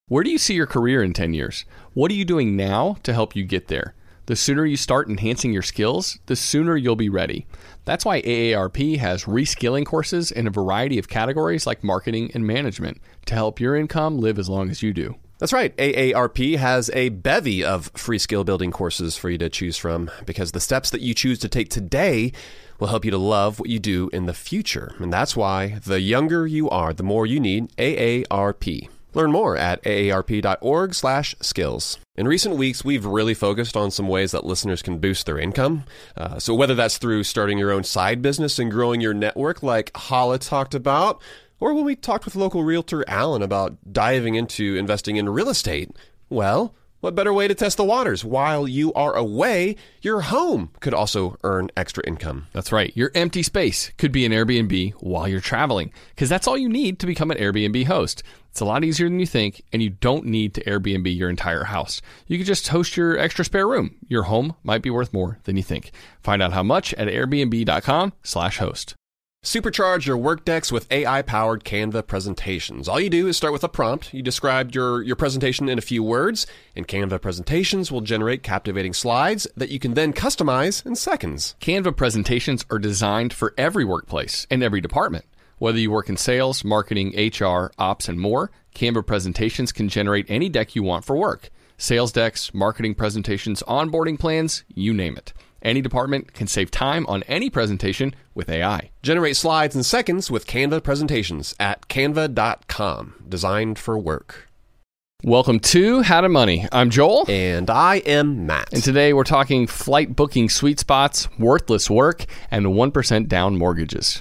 Where do you see your career in 10 years? What are you doing now to help you get there? The sooner you start enhancing your skills, the sooner you'll be ready. That's why AARP has reskilling courses in a variety of categories like marketing and management to help your income live as long as you do. That's right. AARP has a bevy of free skill building courses for you to choose from because the steps that you choose to take today will help you to love what you do in the future. And that's why the younger you are, the more you need AARP. Learn more at aarp.org/skills. In recent weeks, we've really focused on some ways that listeners can boost their income. So whether that's through starting your own side business and growing your network like Hala talked about, or when we talked with local realtor Alan about diving into investing in real estate, well, what better way to test the waters? While you are away, your home could also earn extra income. That's right. Your empty space could be an Airbnb while you're traveling, because that's all you need to become an Airbnb host. It's a lot easier than you think, and you don't need to Airbnb your entire house. You can just host your extra spare room. Your home might be worth more than you think. Find out how much at airbnb.com/host. Supercharge your work decks with AI-powered Canva presentations. All you do is start with a prompt. You describe your presentation in a few words, and Canva presentations will generate captivating slides that you can then customize in seconds. Canva presentations are designed for every workplace and every department. Whether you work in sales, marketing, HR, ops, and more, Canva presentations can generate any deck you want for work. Sales decks, marketing presentations, onboarding plans, you name it. Any department can save time on any presentation with AI. Generate slides in seconds with Canva presentations at canva.com. Designed for work. Welcome to How to Money. I'm Joel. And I am Matt. And today we're talking flight booking sweet spots, worthless work, and 1% down mortgages.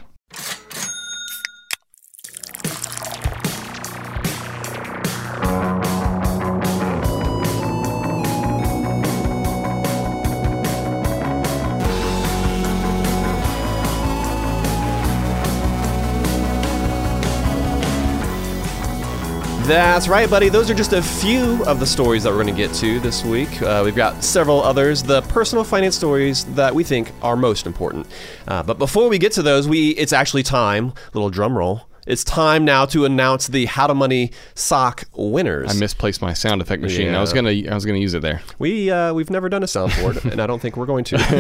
That's right, buddy. Those are just a few of the stories that we're going to get to this week. We've got several others, the personal finance stories that we think are most important. But before we get to those, it's actually time, little drum roll. It's time now to announce the How to Money sock winners. I misplaced my sound effect machine. Yeah. I was gonna use it there. We've never done a soundboard, and I don't think we're going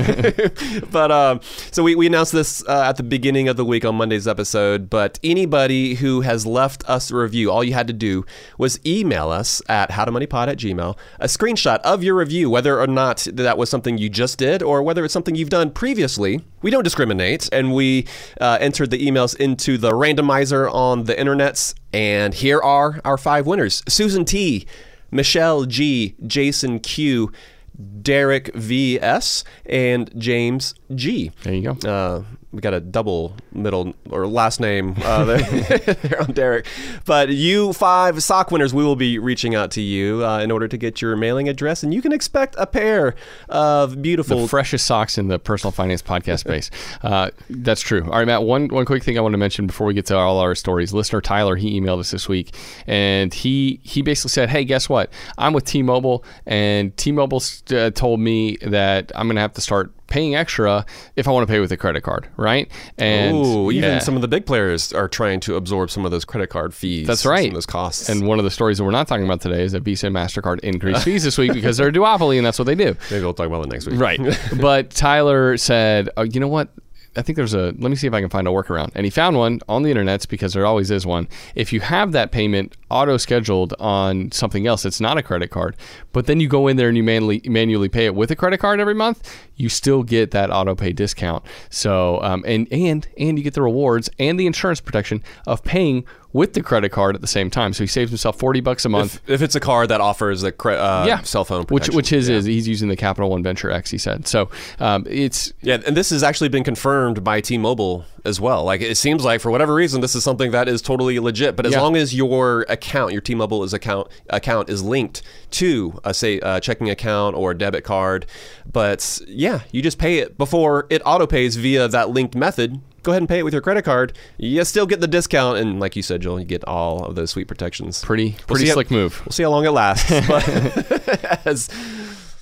to. But so we announced this at the beginning of the week on Monday's episode. But anybody who has left us a review, all you had to do was email us at howtomoneypod@gmail.com a screenshot of your review, whether or not that was something you just did or whether it's something you've done previously. We don't discriminate, and we entered the emails into the randomizer on the internets, and here are our 5 winners: Susan T, Michelle G, Jason Q, Derek VS, and James G. There you go. We got a double middle or last name there on Derek. But you 5 sock winners, we will be reaching out to you in order to get your mailing address, and you can expect a pair of beautiful... The freshest socks in the personal finance podcast space. That's true. All right, Matt, one quick thing I want to mention before we get to all our stories. Listener Tyler, he emailed us this week, and he basically said, hey, guess what? I'm with T-Mobile, and T-Mobile told me that I'm going to have to start paying extra if I want to pay with a credit card, right? And even some of the big players are trying to absorb some of those credit card fees. That's right. Some of those costs. And one of the stories that we're not talking about today is that Visa and MasterCard increased fees this week because they're a duopoly, and that's what they do. Maybe we'll talk about it next week. Right. But Tyler said, you know what? I think let me see if I can find a workaround. And he found one on the internet because there always is one. If you have that payment auto-scheduled on something else, it's not a credit card, but then you go in there and you manually pay it with a credit card every month, you still get that auto-pay discount. So, and you get the rewards and the insurance protection of paying with the credit card at the same time. So he saves himself $40 a month. If it's a card that offers a cell phone protection. Which is he's using the Capital One Venture X, he said. So it's... Yeah, and this has actually been confirmed by T-Mobile as well. Like, it seems like for whatever reason, this is something that is totally legit. But as long as your account, your T-Mobile account is linked to a checking account or a debit card. But yeah, you just pay it before it auto pays via that linked method. Go ahead and pay it with your credit card. You still get the discount, and like you said, Joel, you get all of those sweet protections. Pretty slick move. We'll see how long it lasts. But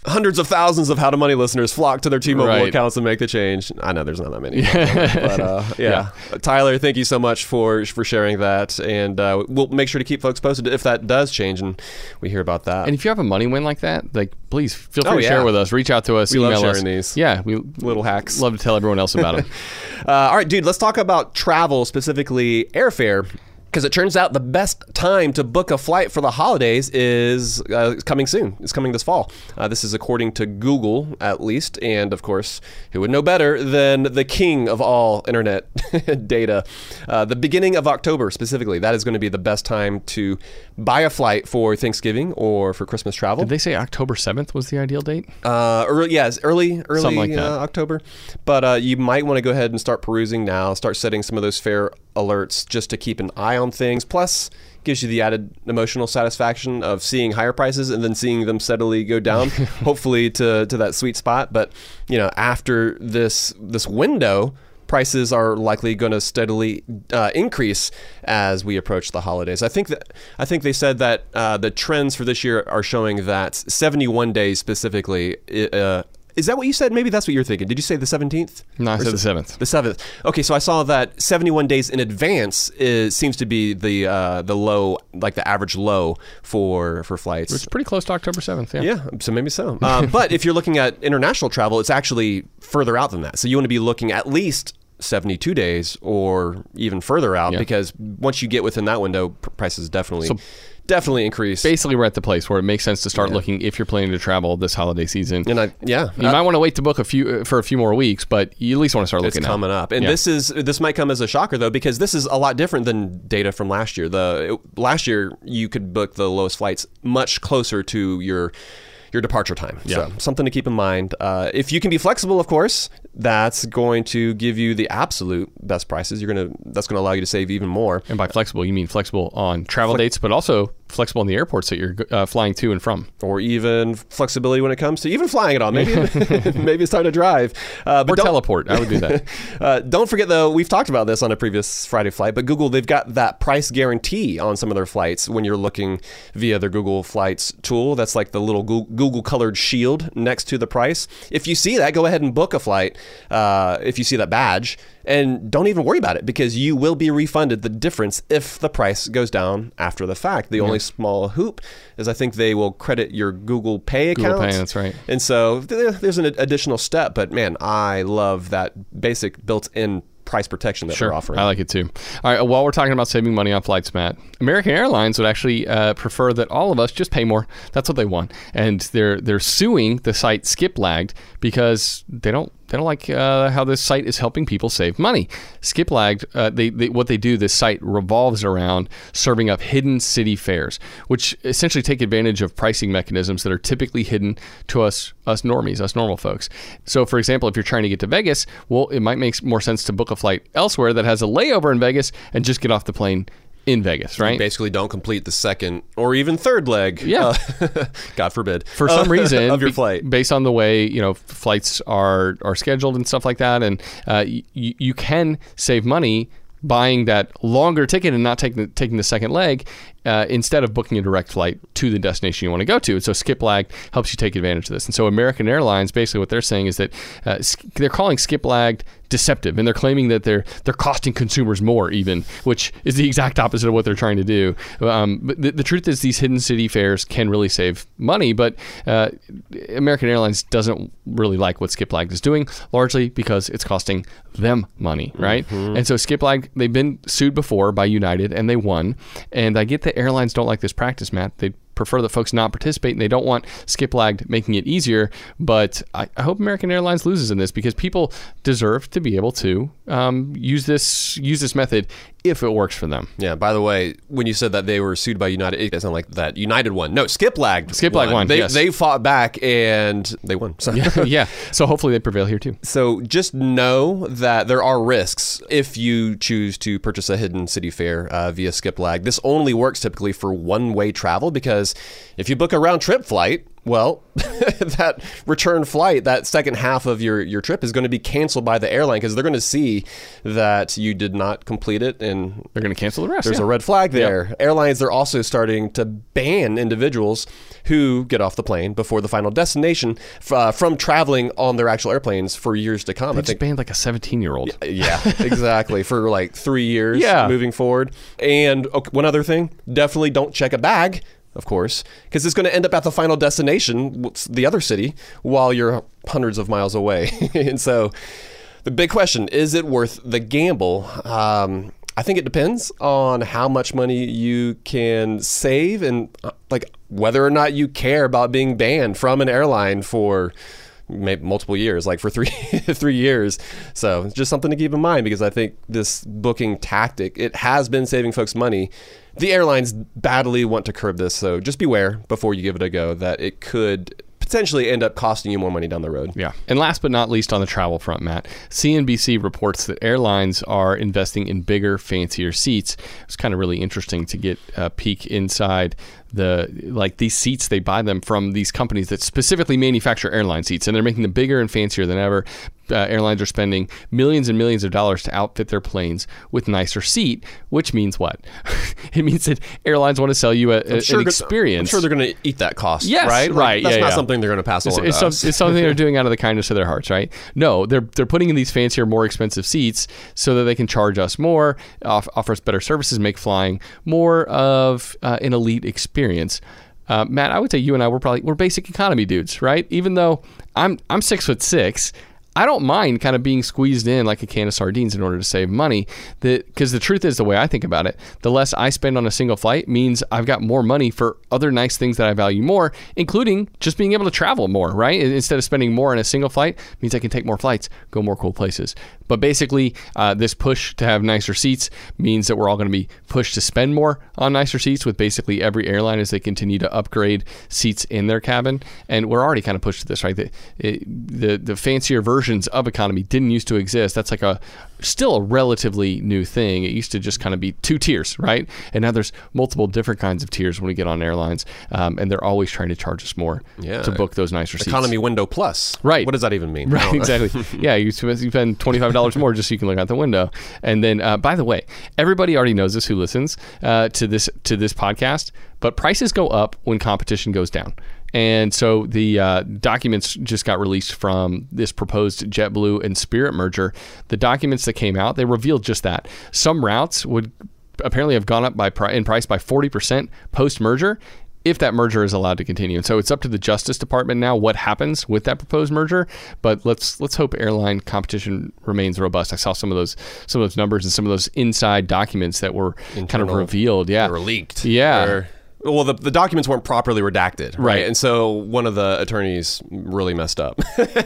hundreds of thousands of How to Money listeners flock to their T-Mobile Right. accounts and make the change. I know there's not that many, but yeah. Tyler, thank you so much for sharing that, and we'll make sure to keep folks posted if that does change and we hear about that. And if you have a money win like that, like please feel free Oh, to yeah. share with us. Reach out to us. We email love sharing us. these. Yeah, we Little hacks. love to tell everyone else about them. All right, dude, let's talk about travel, specifically airfare. Because it turns out the best time to book a flight for the holidays is coming soon. It's coming this fall. This is according to Google, at least. And, of course, who would know better than the king of all internet data? The beginning of October, specifically. That is going to be the best time to buy a flight for Thanksgiving or for Christmas travel. Did they say October 7th was the ideal date? Early Something like that. October. But you might want to go ahead and start perusing now, start setting some of those fare alerts just to keep an eye on things. Plus, gives you the added emotional satisfaction of seeing higher prices and then seeing them steadily go down, hopefully to that sweet spot. But, after this window, prices are likely going to steadily increase as we approach the holidays. I think they said that the trends for this year are showing that 71 days specifically. Is that what you said? Maybe that's what you're thinking. Did you say the 17th? No, I said the 7th. The 7th. Okay, so I saw that 71 days in advance seems to be the low, like the average low for flights. It's pretty close to October 7th. Yeah. Yeah, so maybe so. But if you're looking at international travel, it's actually further out than that. So you want to be looking at least 72 days or even further out, because once you get within that window, prices definitely increase. Basically, we're at the place where it makes sense to start looking if you're planning to travel this holiday season. And you might want to wait to book for a few more weeks, but you at least want to start looking. It's coming up, and this might come as a shocker though, because this is a lot different than data from last year. Last year you could book the lowest flights much closer to your departure time. Yeah. So something to keep in mind. If you can be flexible, of course, that's going to give you the absolute best prices. That's going to allow you to save even more. And by flexible, you mean flexible on travel dates, but also flexible on the airports that you're flying to and from. Or even flexibility when it comes to even flying it on. Maybe maybe it's time to drive. Or teleport. I would do that. Don't forget, though, we've talked about this on a previous Friday flight, but Google, they've got that price guarantee on some of their flights when you're looking via their Google Flights tool. That's like the little Google colored shield next to the price. If you see that, go ahead and book a flight if you see that badge. And don't even worry about it, because you will be refunded the difference if the price goes down after the fact. The only small hoop is I think they will credit your Google Pay account. Google Pay, that's right. And so there's an additional step, but man, I love that basic built-in price protection that we're offering. I like it too. All right, while we're talking about saving money on flights, Matt, American Airlines would actually prefer that all of us just pay more. That's what they want, and they're suing the site Skiplagged because they don't like how this site is helping people save money. Skiplagged, what they do, this site revolves around serving up hidden city fares, which essentially take advantage of pricing mechanisms that are typically hidden to us normies, us normal folks. So, for example, if you're trying to get to Vegas, well, it might make more sense to book a flight elsewhere that has a layover in Vegas and just get off the plane in Vegas, right? You basically don't complete the second or even third leg. Yeah. God forbid. For some reason, of your flight. Based on the way, flights are scheduled and stuff like that. And you can save money buying that longer ticket and not taking the second leg instead of booking a direct flight to the destination you want to go to. And so Skiplagged helps you take advantage of this. And so American Airlines, basically what they're saying is that they're calling Skiplagged deceptive, and they're claiming that they're costing consumers more even, which is the exact opposite of what they're trying to do. But the truth is these hidden city fares can really save money, but American Airlines doesn't really like what Skiplagged is doing, largely because it's costing them money, right? Mm-hmm. And so Skiplagged, they've been sued before by United, and they won. And I get that airlines don't like this practice, Matt. They prefer that folks not participate, and they don't want Skiplagged making it easier. But I hope American Airlines loses in this, because people deserve to be able to use this method if it works for them. Yeah, by the way, when you said that they were sued by United, it doesn't like that United won. No, Skiplagged won. They fought back and they won. So. Yeah. So hopefully they prevail here too. So just know that there are risks if you choose to purchase a hidden city fare via Skiplagged. This only works typically for one-way travel, because if you book a round-trip flight, Well, that return flight, that second half of your trip is going to be canceled by the airline because they're going to see that you did not complete it, and they're going to cancel the rest. There's a red flag there. Yep. Airlines are also starting to ban individuals who get off the plane before the final destination from traveling on their actual airplanes for years to come. They just banned like a 17-year-old. Yeah, exactly. For like 3 years moving forward. And one other thing, definitely don't check a bag, of course, because it's going to end up at the final destination, the other city, while you're hundreds of miles away. And so the big question, is it worth the gamble? I think it depends on how much money you can save and like whether or not you care about being banned from an airline for maybe multiple years, like for 3 years. So it's just something to keep in mind, because I think this booking tactic, it has been saving folks money. The airlines badly want to curb this, so just beware before you give it a go that it could potentially end up costing you more money down the road. Yeah. And last but not least on the travel front, Matt, CNBC reports that airlines are investing in bigger, fancier seats. It's kind of really interesting to get a peek inside these seats. They buy them from these companies that specifically manufacture airline seats, and they're making them bigger and fancier than ever. Airlines are spending millions and millions of dollars to outfit their planes with nicer seat, which means what? It means that airlines want to sell you an experience. I'm sure they're going to eat that cost. Yes, right. That's not something they're going to pass along to us. It's something they're doing out of the kindness of their hearts, right? No, they're putting in these fancier, more expensive seats so that they can charge us more, offer us better services, make flying more of an elite experience. Matt, I would say you and I we're basic economy dudes, right? Even though I'm 6'6", I don't mind kind of being squeezed in like a can of sardines in order to save money. Because the truth is, the way I think about it, the less I spend on a single flight means I've got more money for other nice things that I value more, including just being able to travel more, right? Instead of spending more on a single flight, means I can take more flights, go more cool places. But basically, this push to have nicer seats means that we're all going to be pushed to spend more on nicer seats with basically every airline as they continue to upgrade seats in their cabin. And we're already kind of pushed to this, right? The fancier versions of economy didn't used to exist. That's like still a relatively new thing. It used to just kind of be 2 tiers, right? And now there's multiple different kinds of tiers when we get on airlines, and they're always trying to charge us more to book those nicer seats. Economy window plus. Right. What does that even mean? Right, exactly. Yeah, you spend $25 more just so you can look out the window. And then, by the way, everybody already knows this who listens to this podcast, but prices go up when competition goes down. And so the documents just got released from this proposed JetBlue and Spirit merger. The documents that came out, they revealed just that. Some routes would apparently have gone up in price by 40% post-merger if that merger is allowed to continue. And so it's up to the Justice Department now what happens with that proposed merger. But let's hope airline competition remains robust. I saw some of those numbers and some of those inside documents that were kind of revealed. Yeah, they were leaked. Yeah. Well, the documents weren't properly redacted, right? And so one of the attorneys really messed up.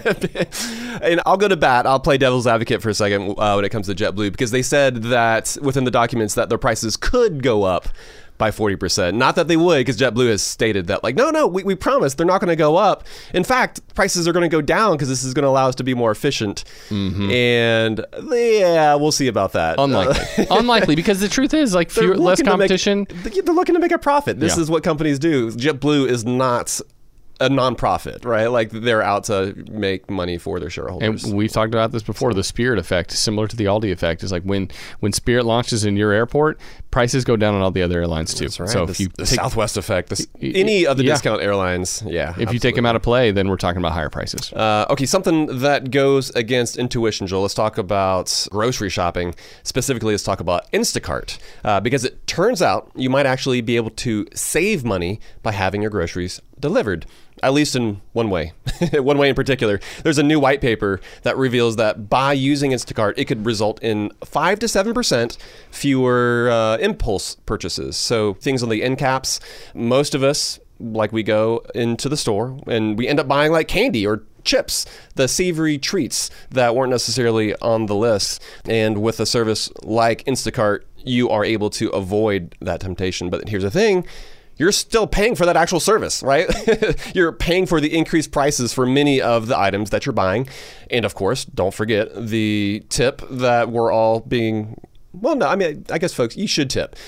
And I'll go to bat. I'll play devil's advocate for a second when it comes to JetBlue, because they said that within the documents that their prices could go up by 40%. Not that they would, because JetBlue has stated that, like, no, we promise they're not going to go up. In fact, prices are going to go down because this is going to allow us to be more efficient. Mm-hmm. And yeah, we'll see about that. Unlikely, because the truth is, like, less competition. They're looking to make a profit. This is what companies do. JetBlue is not a nonprofit, right? Like, they're out to make money for their shareholders. And we've talked about this before. The Spirit effect, similar to the Aldi effect, is like when Spirit launches in your airport, prices go down on all the other airlines too. That's right. So if you the Southwest effect, any of the discount airlines, if you take them out of play, then we're talking about higher prices. Okay, something that goes against intuition, Joel. Let's talk about grocery shopping. Specifically, let's talk about Instacart, because it turns out you might actually be able to save money by having your groceries delivered. At least in one way. One way in particular. There's a new white paper that reveals that by using Instacart, it could result in 5 to 7% fewer impulse purchases. So things on the end caps, most of us, like, we go into the store and we end up buying like candy or chips, the savory treats that weren't necessarily on the list. And with a service like Instacart, you are able to avoid that temptation. But here's the thing. You're still paying for that actual service, right? You're paying for the increased prices for many of the items that you're buying. And of course, don't forget the tip that we're all being, well, no, I mean, I guess folks, you should tip.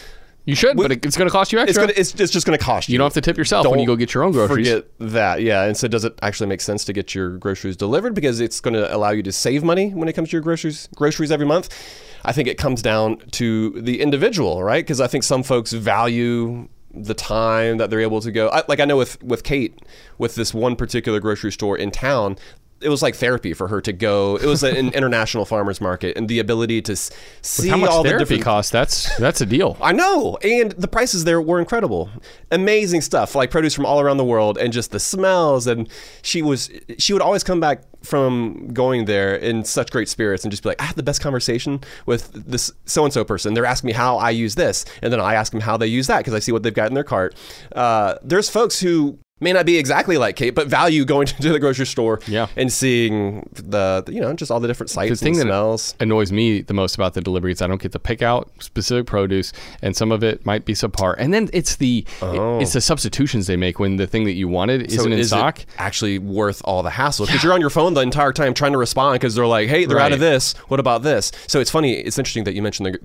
You should, but it's going to cost you extra. It's just going to cost you. You don't have to tip yourself when you go get your own groceries. Forget that, yeah. And so does it actually make sense to get your groceries delivered because it's going to allow you to save money when it comes to your groceries every month? I think it comes down to the individual, right? Because I think some folks value the time that they're able to go. I know with Kate, with this one particular grocery store in town, it was like therapy for her to go. It was an international farmers market, and the ability to see how much all the therapy different costs. That's a deal. I know, and the prices there were incredible, amazing stuff, like produce from all around the world, and just the smells. And she would always come back from going there in such great spirits and just be like, I had the best conversation with this so and so person. They're asking me how I use this, and then I ask them how they use that because I see what they've got in their cart. There's folks who may not be exactly like Kate, but value going to the grocery store and seeing the just all the different sights and smells. That annoys me the most about the delivery is I don't get to pick out specific produce, and some of it might be subpar. And then it's the substitutions they make when the thing that you wanted isn't in stock. It actually worth all the hassle? Because you're on your phone the entire time trying to respond because they're like, hey, they're out of this. What about this? So it's funny. It's interesting that you mentioned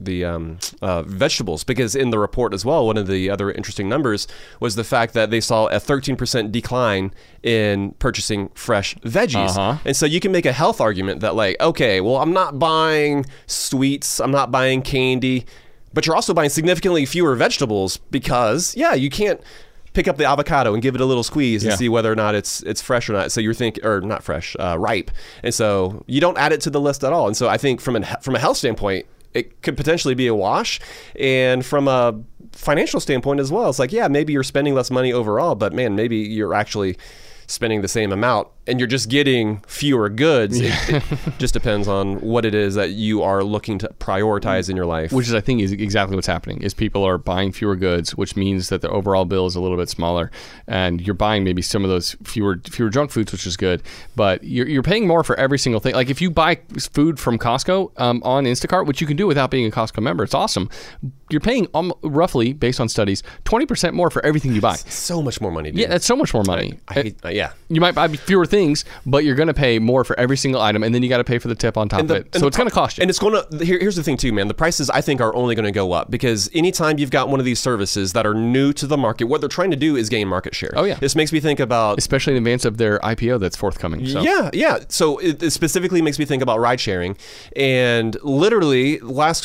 the vegetables, because in the report as well, one of the other interesting numbers was the fact that they saw a 13% decline in purchasing fresh veggies. And so you can make a health argument that like, okay, well, I'm not buying sweets, I'm not buying candy, but you're also buying significantly fewer vegetables because you can't pick up the avocado and give it a little squeeze and see whether or not it's fresh or not. So you're thinking, or not fresh, ripe. And so you don't add it to the list at all. And so I think from a health standpoint, it could potentially be a wash. And from a financial standpoint as well, it's like, maybe you're spending less money overall, but man, maybe you're actually spending the same amount and you're just getting fewer goods. It just depends on what it is that you are looking to prioritize in your life. Which is, I think, is exactly what's happening, is people are buying fewer goods, which means that the overall bill is a little bit smaller, and you're buying maybe some of those fewer junk foods, which is good, but you're paying more for every single thing. Like if you buy food from Costco on Instacart, which you can do without being a Costco member, it's awesome. You're paying roughly, based on studies, 20% more for everything you buy. So much more money, dude. Yeah, that's so much more money. You might buy fewer things, but you're going to pay more for every single item, and then you got to pay for the tip on top of it. So it's going to cost you. And it's going to. Here's the thing, too, man. The prices, I think, are only going to go up because anytime you've got one of these services that are new to the market, what they're trying to do is gain market share. Oh, yeah. This makes me think about, especially in advance of their IPO that's forthcoming. So. Yeah. So it specifically makes me think about ride sharing, and literally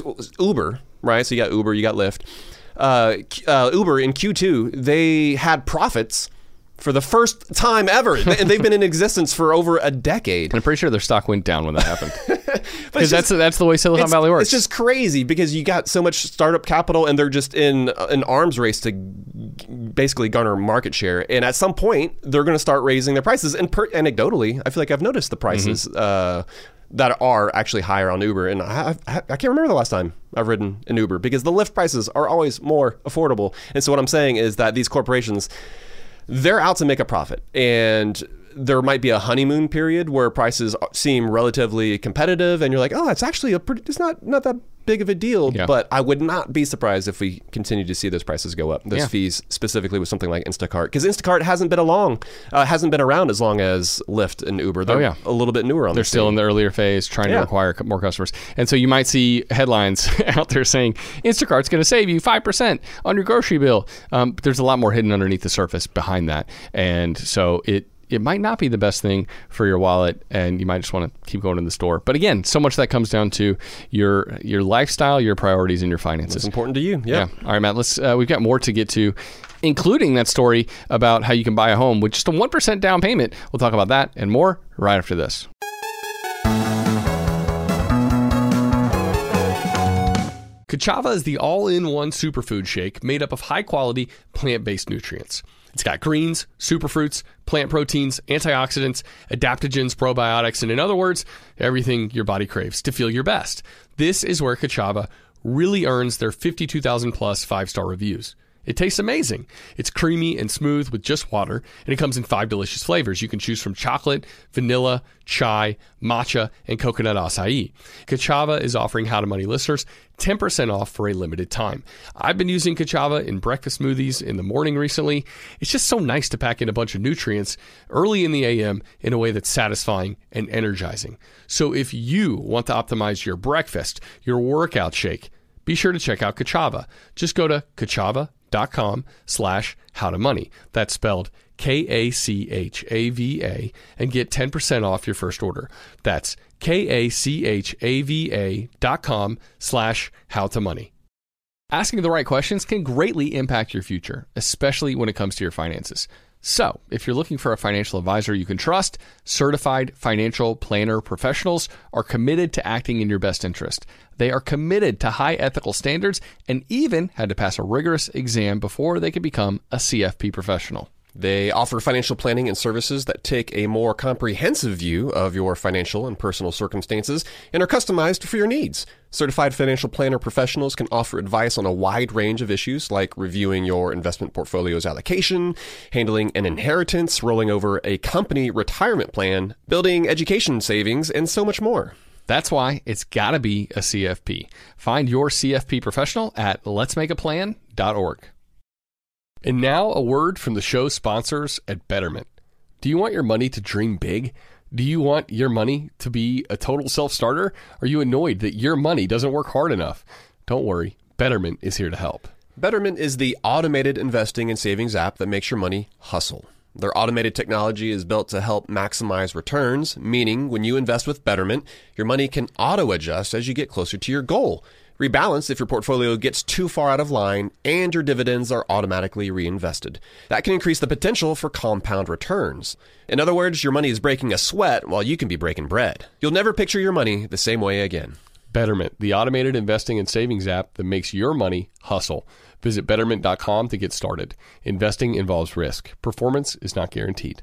Uber, right? So you got Uber, you got Lyft. Uber in Q2, they had profits for the first time ever. And they've been in existence for over a decade. I'm pretty sure their stock went down when that happened. Because that's the way Silicon Valley works. It's just crazy because you got so much startup capital and they're just in an arms race to basically garner market share. And at some point, they're going to start raising their prices. And anecdotally, I feel like I've noticed the prices that are actually higher on Uber. And I can't remember the last time I've ridden an Uber because the Lyft prices are always more affordable. And so what I'm saying is that these corporations, they're out to make a profit, and there might be a honeymoon period where prices seem relatively competitive and you're like, oh, it's actually it's not that big of a deal. But I would not be surprised if we continue to see those prices go up, those fees, specifically with something like Instacart, because Instacart hasn't been around as long as Lyft and Uber. They're a little bit newer on They're still in the earlier phase trying to acquire more customers. And so you might see headlines out there saying Instacart's going to save you 5% on your grocery bill. But there's a lot more hidden underneath the surface behind that. And so it might not be the best thing for your wallet, and you might just want to keep going to the store. But again, so much of that comes down to your lifestyle, your priorities, and your finances. It's important to you. Yeah. All right, Matt. We've got more to get to, including that story about how you can buy a home with just a 1% down payment. We'll talk about that and more right after this. Ka'Chava is the all-in-one superfood shake made up of high-quality plant-based nutrients. It's got greens, superfruits, plant proteins, antioxidants, adaptogens, probiotics, and in other words, everything your body craves to feel your best. This is where Ka'Chava really earns their 52,000 plus 5-star reviews. It tastes amazing. It's creamy and smooth with just water, and it comes in 5 delicious flavors. You can choose from chocolate, vanilla, chai, matcha, and coconut acai. Ka'Chava is offering How to Money listeners 10% off for a limited time. I've been using Ka'Chava in breakfast smoothies in the morning recently. It's just so nice to pack in a bunch of nutrients early in the AM in a way that's satisfying and energizing. So if you want to optimize your breakfast, your workout shake, be sure to check out Kachava. Just go to kachava.com/howtomoney. That's spelled Kachava, and get 10% off your first order. That's kachava.com/howtomoney. Asking the right questions can greatly impact your future, especially when it comes to your finances. So, if you're looking for a financial advisor you can trust, certified financial planner professionals are committed to acting in your best interest. They are committed to high ethical standards and even had to pass a rigorous exam before they could become a CFP professional. They offer financial planning and services that take a more comprehensive view of your financial and personal circumstances and are customized for your needs. Certified financial planner professionals can offer advice on a wide range of issues like reviewing your investment portfolio's allocation, handling an inheritance, rolling over a company retirement plan, building education savings, and so much more. That's why it's got to be a CFP. Find your CFP professional at letsmakeaplan.org. And now a word from the show's sponsors at Betterment. Do you want your money to dream big? Do you want your money to be a total self-starter? Are you annoyed that your money doesn't work hard enough? Don't worry, Betterment is here to help. Betterment is the automated investing and savings app that makes your money hustle. Their automated technology is built to help maximize returns, meaning when you invest with Betterment, your money can auto-adjust as you get closer to your goal. Rebalance if your portfolio gets too far out of line, and your dividends are automatically reinvested. That can increase the potential for compound returns. In other words, your money is breaking a sweat while you can be breaking bread. You'll never picture your money the same way again. Betterment, the automated investing and savings app that makes your money hustle. Visit Betterment.com to get started. Investing involves risk. Performance is not guaranteed.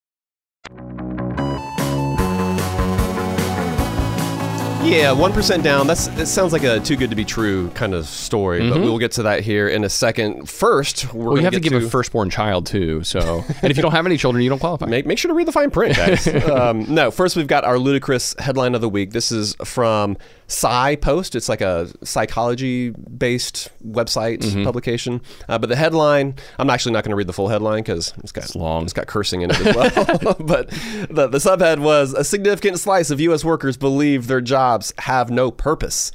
Yeah, 1% down. That sounds like a too good to be true kind of story, but we'll get to that here in a second. First, you have to give a firstpost child too. So, and if you don't have any children, you don't qualify. Make sure to read the fine print, guys. No, first we've got our ludicrous headline of the week. This is from SciPost. It's like a psychology-based website publication. But the headline, I'm actually not going to read the full headline because it's long. It's got cursing in it as well. But the subhead was, a significant slice of U.S. workers believe their jobs have no purpose.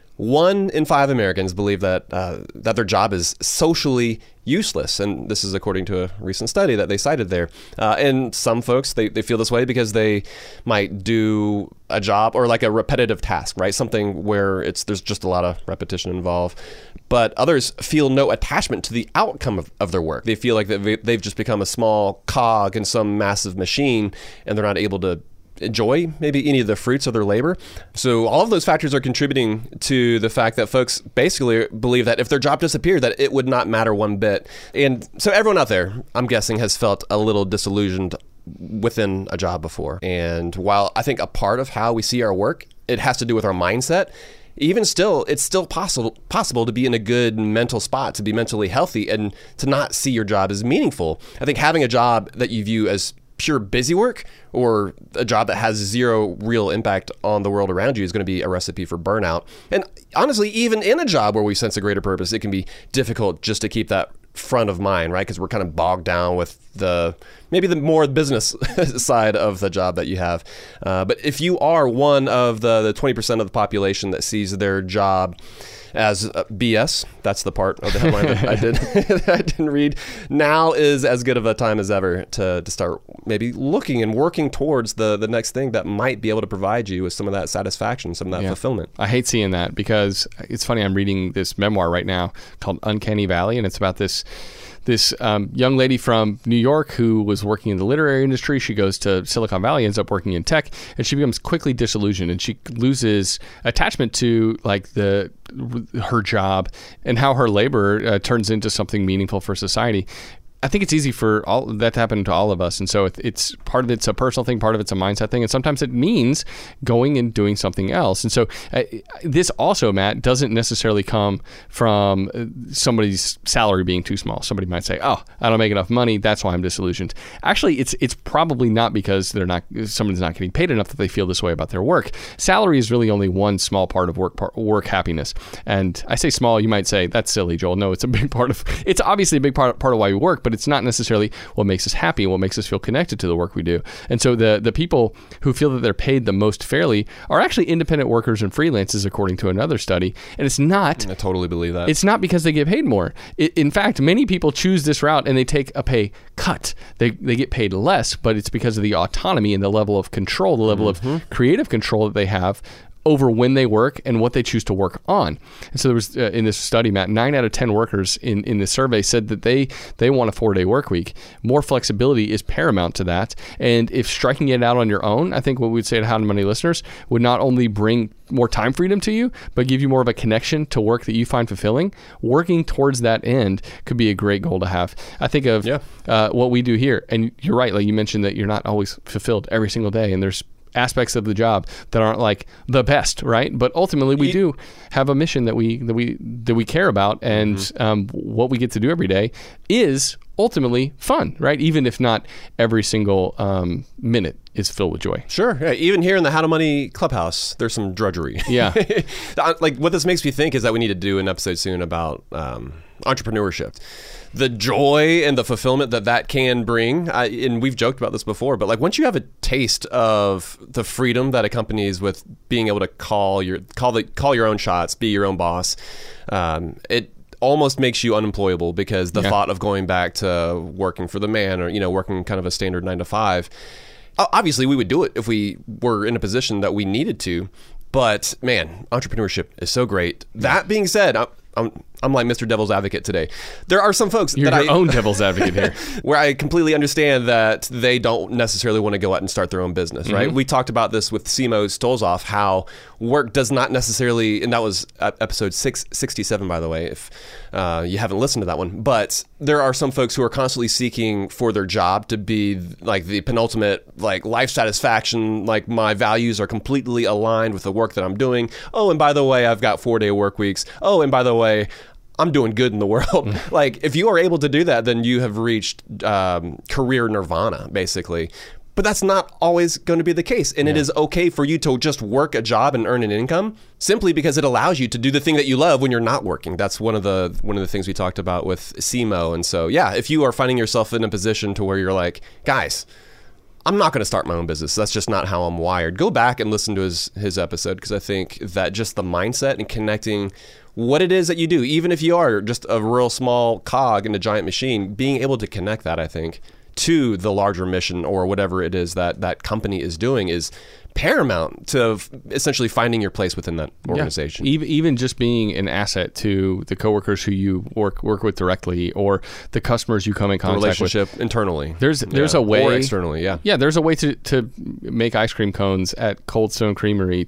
1 in 5 Americans believe that their job is socially useless, and this is according to a recent study that they cited there. And some folks, they feel this way because they might do a job or like a repetitive task, right? Something where there's just a lot of repetition involved. But others feel no attachment to the outcome of their work. They feel like they've just become a small cog in some massive machine, and they're not able to enjoy maybe any of the fruits of their labor. So all of those factors are contributing to the fact that folks basically believe that if their job disappeared, that it would not matter one bit. And so everyone out there, I'm guessing, has felt a little disillusioned within a job before. And while I think a part of how we see our work, it has to do with our mindset, even still, it's still possible to be in a good mental spot, to be mentally healthy, and to not see your job as meaningful. I think having a job that you view as pure busy work or a job that has zero real impact on the world around you is going to be a recipe for burnout. And honestly, even in a job where we sense a greater purpose, it can be difficult just to keep that front of mind, right? Because we're kind of bogged down with maybe the more business side of the job that you have. But if you are one of the 20% of the population that sees their job as BS, that's the part of the headline that I didn't read. Now is as good of a time as ever to start maybe looking and working towards the next thing that might be able to provide you with some of that satisfaction, some of that fulfillment. I hate seeing that because it's funny. I'm reading this memoir right now called Uncanny Valley, and it's about this young lady from New York who was working in the literary industry. She goes to Silicon Valley, ends up working in tech, and she becomes quickly disillusioned, and she loses attachment to like her job and how her labor turns into something meaningful for society. I think it's easy for all that to happen to all of us. And so it's part of it's a personal thing, part of it's a mindset thing. And sometimes it means going and doing something else. And so this also, Matt, doesn't necessarily come from somebody's salary being too small. Somebody might say, oh, I don't make enough money, that's why I'm disillusioned. Actually, it's probably not because someone's not getting paid enough that they feel this way about their work. Salary is really only one small part of work happiness. And I say small, you might say, that's silly, Joel. No, it's a big part of, it's obviously a big part of why we work, but but it's not necessarily what makes us happy and what makes us feel connected to the work we do. And so the people who feel that they're paid the most fairly are actually independent workers and freelancers, according to another study. And it's not. I totally believe that. It's not because they get paid more. In fact, many people choose this route and they take a pay cut. They get paid less, but it's because of the autonomy and the level of control, the level of creative control that they have over when they work and what they choose to work on. And so there was, in this study, Matt, 9 out of 10 workers in the survey said that they want a 4-day work week. More flexibility is paramount to that. And if striking it out on your own, I think what we'd say to How to Money listeners would not only bring more time freedom to you, but give you more of a connection to work that you find fulfilling. Working towards that end could be a great goal to have. I think of what we do here. And you're right, like you mentioned that you're not always fulfilled every single day. And there's aspects of the job that aren't like the best, right? But ultimately, we do have a mission that we care about, and what we get to do every day is ultimately fun, right? Even if not every single minute is filled with joy. Sure. Yeah, even here in the How to Money Clubhouse, there's some drudgery. Yeah. Like what this makes me think is that we need to do an episode soon about entrepreneurship. The joy and the fulfillment that can bring, and we've joked about this before, but like once you have a taste of the freedom that accompanies with being able to call your own shots, be your own boss, it almost makes you unemployable, because the thought of going back to working for the man, or working kind of a standard 9 to 5, obviously we would do it if we were in a position that we needed to. But man, entrepreneurship is so great. That being said, I'm like Mr. Devil's Advocate today. There are some folks You're your own Devil's Advocate here, where I completely understand that they don't necessarily want to go out and start their own business, right? We talked about this with Simo Stolzoff, how work does not necessarily, and that was episode 667, by the way, if you haven't listened to that one. But there are some folks who are constantly seeking for their job to be like the penultimate, like life satisfaction, like my values are completely aligned with the work that I'm doing. Oh, and by the way, I've got 4-day work weeks. Oh, and by the way, I'm doing good in the world. Like, if you are able to do that, then you have reached career nirvana, basically. But that's not always going to be the case. And it is okay for you to just work a job and earn an income, simply because it allows you to do the thing that you love when you're not working. That's one of the things we talked about with Simo. And so, yeah, if you are finding yourself in a position to where you're like, guys, I'm not going to start my own business. That's just not how I'm wired. Go back and listen to his episode, because I think that just the mindset and connecting what it is that you do, even if you are just a real small cog in a giant machine, being able to connect that, I think, to the larger mission or whatever it is that company is doing is paramount to essentially finding your place within that organization. Yeah. Even just being an asset to the coworkers who you work with directly, or the customers you come in contact with. The relationship internally. There's a way, or externally. Yeah, there's a way to make ice cream cones at Cold Stone Creamery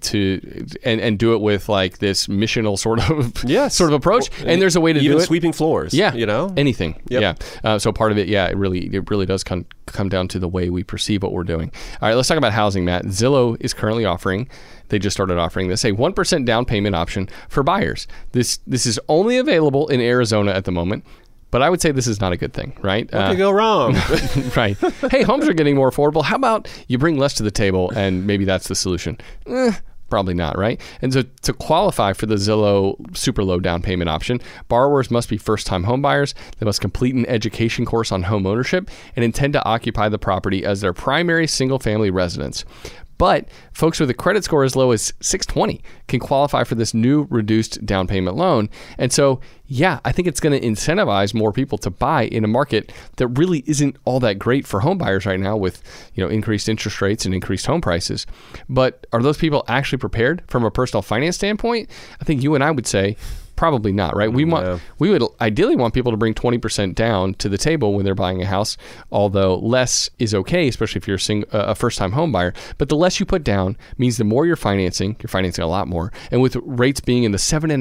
and do it with like this missional sort of approach. And there's a way to do it. Even sweeping floors. Yeah, anything. Yep. Yeah. So part of it, it really does come down to the way we perceive what we're doing. All right, let's talk about housing, Matt. Zillow is currently offering, they just started offering this, a 1% down payment option for buyers. This is only available in Arizona at the moment, but I would say this is not a good thing, right? What could go wrong? Right. Hey, homes are getting more affordable. How about you bring less to the table, and maybe that's the solution? Probably not, right? And so to qualify for the Zillow super low down payment option, borrowers must be first-time home buyers. They must complete an education course on home ownership and intend to occupy the property as their primary single-family residence. But folks with a credit score as low as 620 can qualify for this new reduced down payment loan. And so, I think it's going to incentivize more people to buy in a market that really isn't all that great for home buyers right now, with increased interest rates and increased home prices. But are those people actually prepared from a personal finance standpoint? I think you and I would say probably not, right? We would ideally want people to bring 20% down to the table when they're buying a house, although less is okay, especially if you're a first-time home buyer. But the less you put down means the more you're financing a lot more. And with rates being in the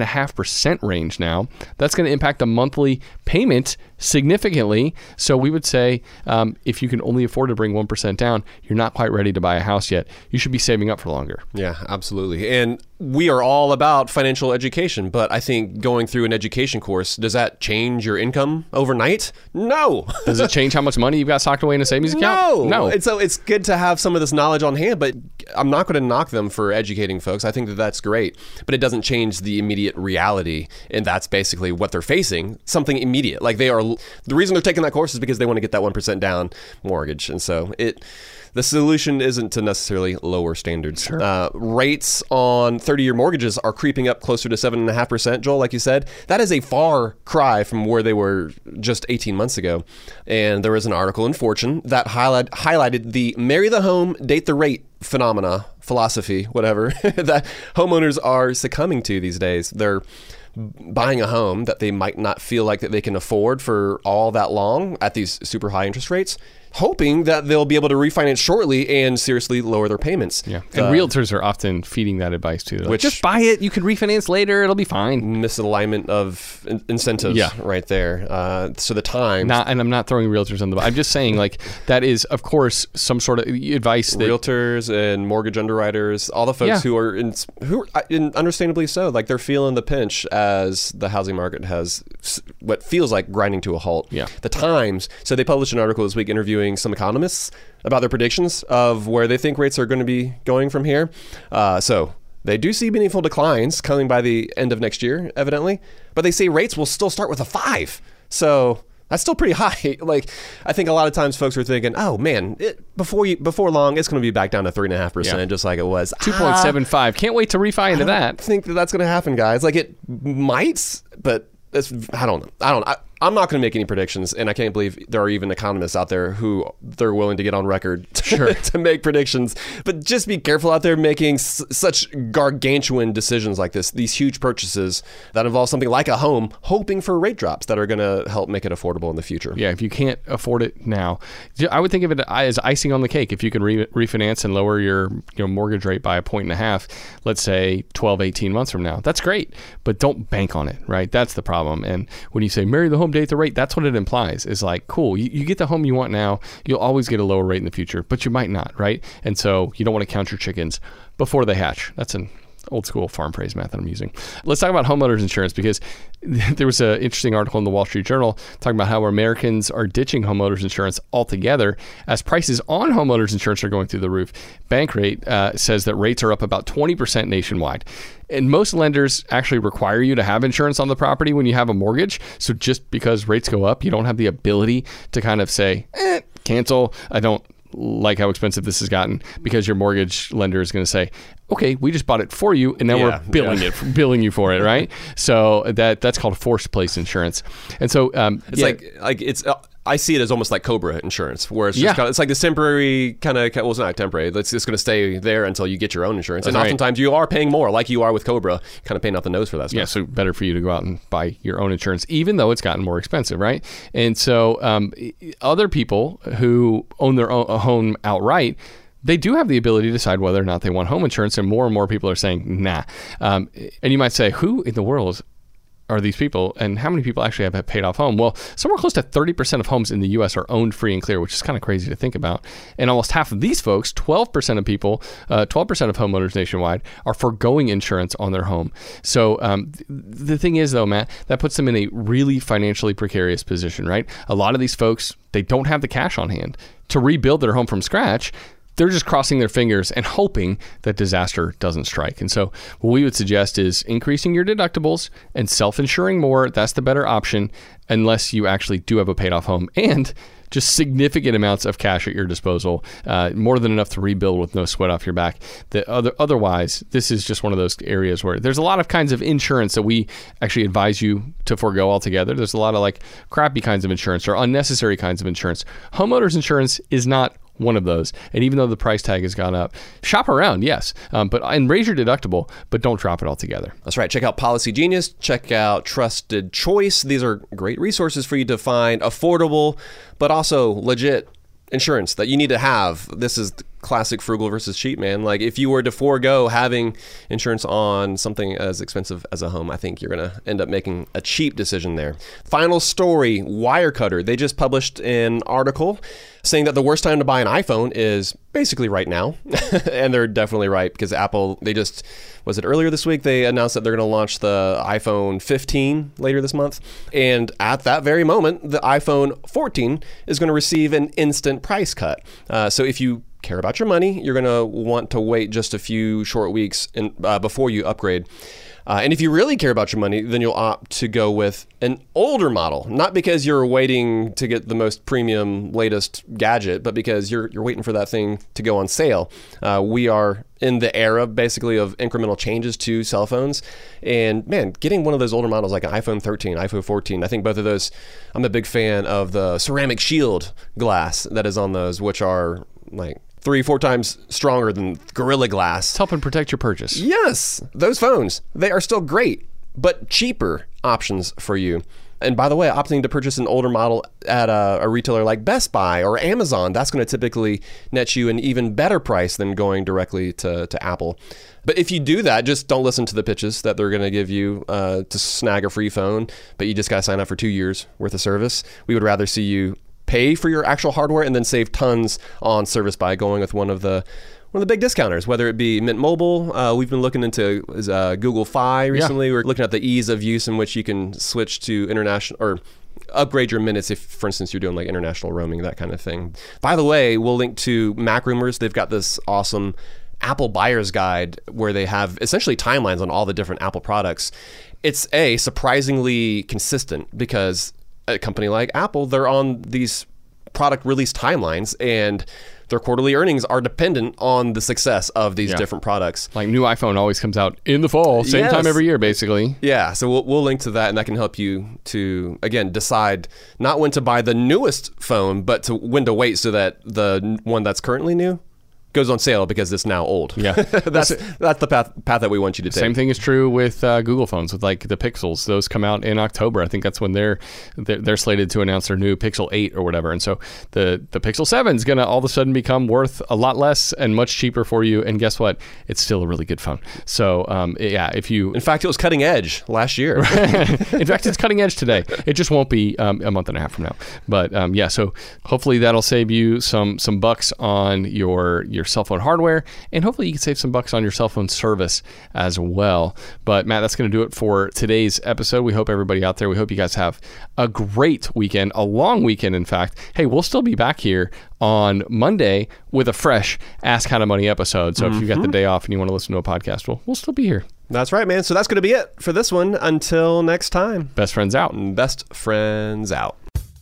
7.5% range now, that's going to impact the monthly payment significantly. So we would say if you can only afford to bring 1% down, you're not quite ready to buy a house yet. You should be saving up for longer. Yeah, absolutely. And we are all about financial education, but I think going through an education course, does that change your income overnight? No. Does it change how much money you've got socked away in a savings account? No. And so it's good to have some of this knowledge on hand, but I'm not going to knock them for educating folks. I think that that's great, but it doesn't change the immediate reality, and that's basically what they're facing, something immediate. Like the reason they're taking that course is because they want to get that 1% down mortgage, and so the solution isn't to necessarily lower standards. Sure. Rates on 30-year mortgages are creeping up closer to 7.5%, Joel, like you said. That is a far cry from where they were just 18 months ago. And there was an article in Fortune that highlighted the marry the home, date the rate philosophy, whatever, that homeowners are succumbing to these days. They're buying a home that they might not feel like that they can afford for all that long at these super high interest rates, hoping that they'll be able to refinance shortly and seriously lower their payments. Yeah, and realtors are often feeding that advice too. Like, which, just buy it. You can refinance later. It'll be fine. Misalignment of incentives right there. So the Times... And I'm not throwing realtors on the... I'm just saying, like, that is, of course, some sort of advice that... Realtors and mortgage underwriters, all the folks who are understandably so, like, they're feeling the pinch as the housing market has what feels like grinding to a halt. Yeah. The Times, so they published an article this week interviewing some economists about their predictions of where they think rates are going to be going from here. So they do see meaningful declines coming by the end of next year, evidently, but they say rates will still start with a 5. So that's still pretty high. Like, I think a lot of times folks are thinking, oh man, before long, it's going to be back down to 3.5%, just like it was. 2.75. Can't wait to refi into that. I don't think that's going to happen, guys. Like, it might, but I don't know. I'm not going to make any predictions, and I can't believe there are even economists out there who they're willing to get on record to make predictions. But just be careful out there making such gargantuan decisions like this, these huge purchases that involve something like a home, hoping for rate drops that are going to help make it affordable in the future. Yeah, if you can't afford it now, I would think of it as icing on the cake. If you could refinance and lower your mortgage rate by 1.5 points, let's say 12, 18 months from now, that's great. But don't bank on it, right? That's the problem. And when you say marry the home, date the rate, that's what it implies. Is like, cool, you get the home you want now, you'll always get a lower rate in the future, but you might not, right? And so you don't want to count your chickens before they hatch. That's an old school farm phrase math that I'm using. Let's talk about homeowners insurance, because there was an interesting article in the Wall Street Journal talking about how Americans are ditching homeowners insurance altogether as prices on homeowners insurance are going through the roof. Bankrate says that rates are up about 20% nationwide. And most lenders actually require you to have insurance on the property when you have a mortgage. So just because rates go up, you don't have the ability to kind of say, cancel. I don't like how expensive this has gotten, because your mortgage lender is going to say, okay, we just bought it for you, and now we're billing you for it, right? So that's called forced place insurance. And so it's like it's I see it as almost like COBRA insurance, where it's just it's like this temporary kind of, well, it's not temporary. It's just going to stay there until you get your own insurance. And oftentimes you are paying more, like you are with COBRA, kind of paying out the nose for that stuff. Yeah, so better for you to go out and buy your own insurance, even though it's gotten more expensive, right? And so other people who own their own home outright, they do have the ability to decide whether or not they want home insurance, and more people are saying, nah. And you might say, who in the world are these people, and how many people actually have a paid off home? Well, somewhere close to 30% of homes in the U.S. are owned free and clear, which is kind of crazy to think about. And almost half of these folks, 12% of people, 12% of homeowners nationwide, are foregoing insurance on their home. So the thing is, though, Matt, that puts them in a really financially precarious position, right? A lot of these folks, they don't have the cash on hand to rebuild their home from scratch. They're just crossing their fingers and hoping that disaster doesn't strike. And so what we would suggest is increasing your deductibles and self-insuring more. That's the better option, unless you actually do have a paid off home and just significant amounts of cash at your disposal, more than enough to rebuild with no sweat off your back. Otherwise, this is just one of those areas where there's a lot of kinds of insurance that we actually advise you to forego altogether. There's a lot of like crappy kinds of insurance or unnecessary kinds of insurance. Homeowners insurance is not one of those. And even though the price tag has gone up, shop around, yes, and raise your deductible, but don't drop it altogether. That's right. Check out Policy Genius. Check out Trusted Choice. These are great resources for you to find affordable, but also legit insurance that you need to have. This is classic frugal versus cheap, man. Like, if you were to forego having insurance on something as expensive as a home, I think you're going to end up making a cheap decision there. Final story, Wirecutter. They just published an article saying that the worst time to buy an iPhone is basically right now. And they're definitely right, because Apple, was it earlier this week? They announced that they're going to launch the iPhone 15 later this month. And at that very moment, the iPhone 14 is going to receive an instant price cut. So if you care about your money, you're going to want to wait just a few short weeks before you upgrade. And if you really care about your money, then you'll opt to go with an older model, not because you're waiting to get the most premium, latest gadget, but because you're waiting for that thing to go on sale. We are in the era, basically, of incremental changes to cell phones. And man, getting one of those older models like an iPhone 13, iPhone 14, I think both of those, I'm a big fan of the ceramic shield glass that is on those, which are like 3-4 times stronger than Gorilla Glass. It's helping protect your purchase. Yes, those phones, they are still great, but cheaper options for you. And by the way, opting to purchase an older model at a retailer like Best Buy or Amazon, that's going to typically net you an even better price than going directly to Apple. But if you do that, just don't listen to the pitches that they're going to give you to snag a free phone, but you just got to sign up for 2 years worth of service. We would rather see you pay for your actual hardware and then save tons on service by going with one of the big discounters, whether it be Mint Mobile. We've been looking into Google Fi recently. We're looking at the ease of use in which you can switch to international or upgrade your minutes if, for instance, you're doing like international roaming, that kind of thing. By the way, we'll link to Mac Rumors. They've got this awesome Apple buyer's guide where they have essentially timelines on all the different Apple products. It's surprisingly consistent because a company like Apple, they're on these product release timelines and their quarterly earnings are dependent on the success of these different products. Like new iPhone always comes out in the fall, same time every year, basically. Yeah, so we'll link to that, and that can help you to, again, decide not when to buy the newest phone, but to when to wait so that the one that's currently new goes on sale because it's now old. Yeah. that's the path that we want you to take. Same thing is true with Google phones, with like the Pixels. Those come out in October. I think that's when they're slated to announce their new Pixel 8 or whatever. And so the Pixel 7 is going to all of a sudden become worth a lot less and much cheaper for you. And guess what? It's still a really good phone. So if you... In fact, it was cutting edge last year. In fact, it's cutting edge today. It just won't be a month and a half from now. But so hopefully that'll save you some bucks on your cell phone hardware, and hopefully you can save some bucks on your cell phone service as well. But Matt, that's going to do it for today's episode. We hope everybody out there, we hope you guys have a great weekend, a long weekend, in fact. Hey, we'll still be back here on Monday with a fresh Ask How to Money episode. So if you got the day off and you want to listen to a podcast, we'll still be here. That's right, man. So that's going to be it for this one. Until next time. Best friends out. Best friends out.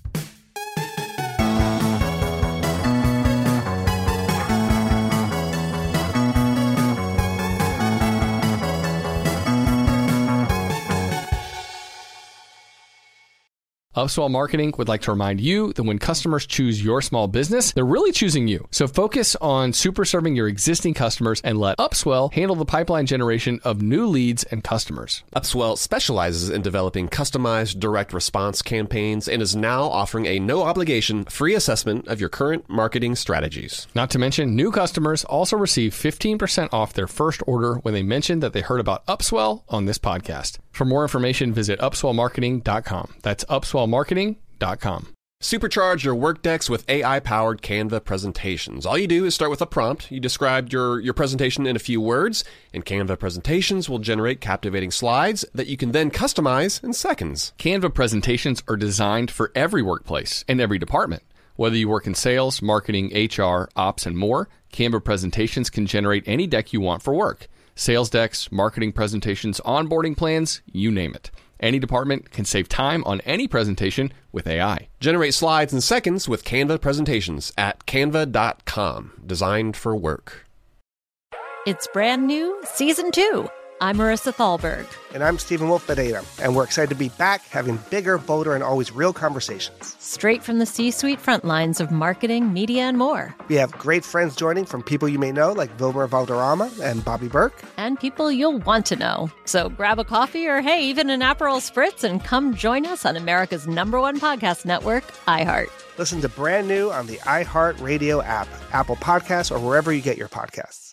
Upswell Marketing would like to remind you that when customers choose your small business, they're really choosing you. So focus on super serving your existing customers and let Upswell handle the pipeline generation of new leads and customers. Upswell specializes in developing customized direct response campaigns and is now offering a no-obligation free assessment of your current marketing strategies. Not to mention, new customers also receive 15% off their first order when they mention that they heard about Upswell on this podcast. For more information, visit upswellmarketing.com. That's upswellmarketing.com. Supercharge your Workdex with AI-powered Canva presentations. All you do is start with a prompt. You describe your presentation in a few words, and Canva presentations will generate captivating slides that you can then customize in seconds. Canva presentations are designed for every workplace and every department. Whether you work in sales, marketing, HR, ops, and more, Canva presentations can generate any deck you want for work. Sales decks, marketing presentations, onboarding plans, you name it. Any department can save time on any presentation with AI. Generate slides in seconds with Canva presentations at canva.com. Designed for work. It's brand new, Season 2. I'm Marissa Thalberg. And I'm Stephen Wolf-Bedeta, and we're excited to be back having bigger, bolder, and always real conversations. Straight from the C-suite front lines of marketing, media, and more. We have great friends joining from people you may know, like Wilmer Valderrama and Bobby Burke. And people you'll want to know. So grab a coffee or, hey, even an Aperol Spritz and come join us on America's #1 podcast network, iHeart. Listen to brand new on the iHeart Radio app, Apple Podcasts, or wherever you get your podcasts.